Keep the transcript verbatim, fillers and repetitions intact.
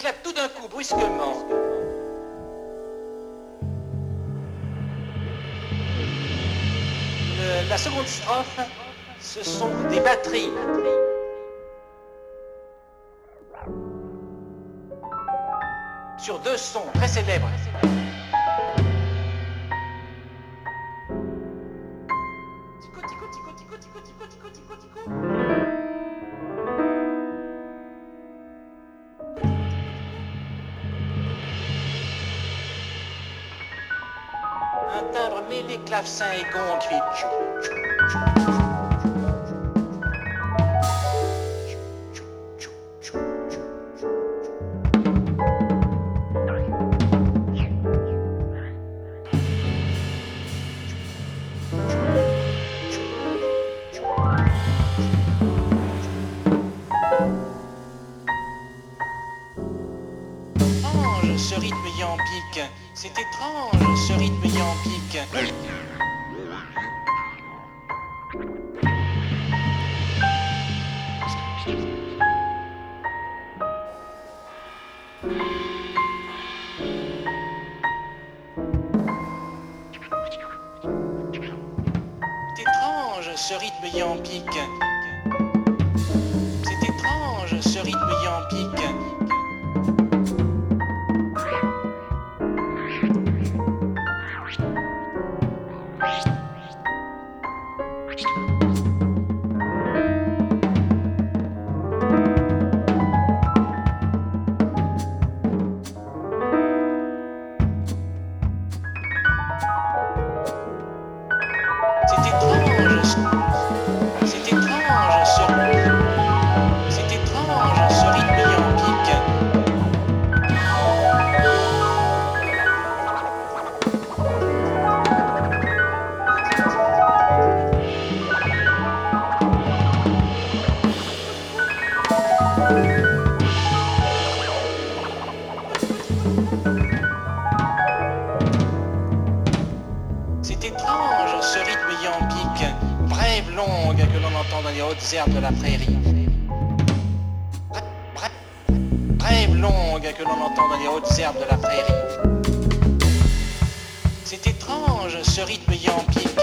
s'éclate tout d'un coup, brusquement. Le- la seconde strophe, ce sont des batteries. Sur deux sons très célèbres. Tico, tico, tico, tico, tico, tico, tico, tico, tico. Un timbre mêlé, clavecin et gond qui fait tchou, tchou, tchou, tchou, tchou, tchou, tchou. Étrange ce rythme yambique, c'est étrange ce rythme yambique. C'est étrange ce rythme yambique. C'est étrange ce rythme yambique. C'est étrange, c'est étrange ce, c'est étrange ce rythme yambique. C'est étrange ce rythme yambique, brève, longue que l'on entend dans les hautes herbes de la prairie. Brève, brève, longue que l'on entend dans les hautes herbes de la prairie. C'est étrange ce rythme yambique.